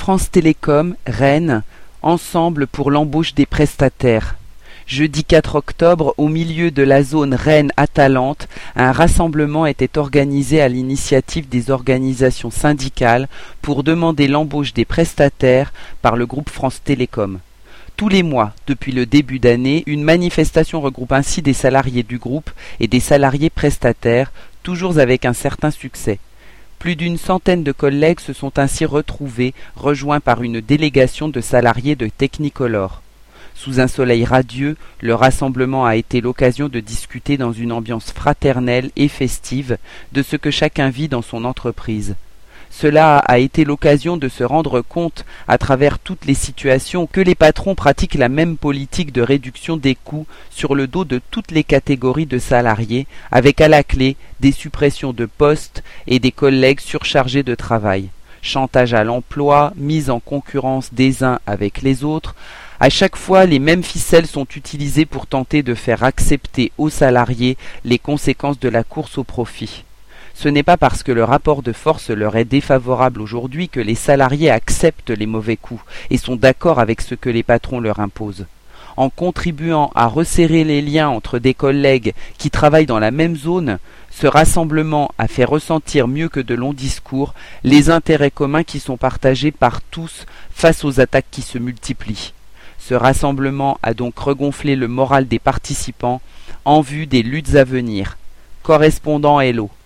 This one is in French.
France Télécom, Rennes, ensemble pour l'embauche des prestataires. Jeudi 4 octobre, au milieu de la zone Rennes-Atalante, un rassemblement était organisé à l'initiative des organisations syndicales pour demander l'embauche des prestataires par le groupe France Télécom. Tous les mois, depuis le début d'année, une manifestation regroupe ainsi des salariés du groupe et des salariés prestataires, toujours avec un certain succès. Plus d'une centaine de collègues se sont ainsi retrouvés, rejoints par une délégation de salariés de Technicolor. Sous un soleil radieux, le rassemblement a été l'occasion de discuter dans une ambiance fraternelle et festive de ce que chacun vit dans son entreprise. Cela a été l'occasion de se rendre compte, à travers toutes les situations, que les patrons pratiquent la même politique de réduction des coûts sur le dos de toutes les catégories de salariés, avec à la clé des suppressions de postes et des collègues surchargés de travail. Chantage à l'emploi, mise en concurrence des uns avec les autres. À chaque fois, les mêmes ficelles sont utilisées pour tenter de faire accepter aux salariés les conséquences de la course au profit. Ce n'est pas parce que le rapport de force leur est défavorable aujourd'hui que les salariés acceptent les mauvais coups et sont d'accord avec ce que les patrons leur imposent. En contribuant à resserrer les liens entre des collègues qui travaillent dans la même zone, ce rassemblement a fait ressentir mieux que de longs discours les intérêts communs qui sont partagés par tous face aux attaques qui se multiplient. Ce rassemblement a donc regonflé le moral des participants en vue des luttes à venir. Correspondant Hello.